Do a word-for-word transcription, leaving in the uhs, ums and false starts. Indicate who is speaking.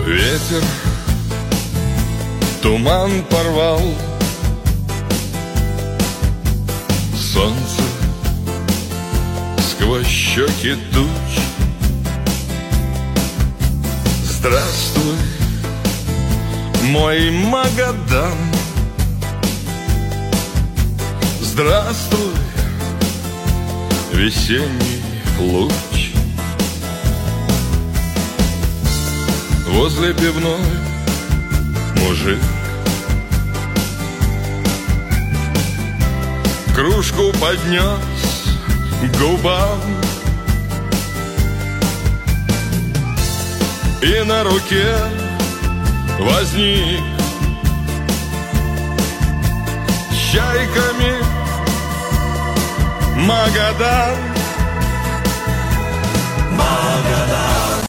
Speaker 1: Ветер туман порвал, солнце сквозь щеки туч. Здравствуй, мой Магадан. Здравствуй, весенний луч. Возле пивной мужик кружку поднес к губам, и на руке возник с чайками Магадан.
Speaker 2: Магадан.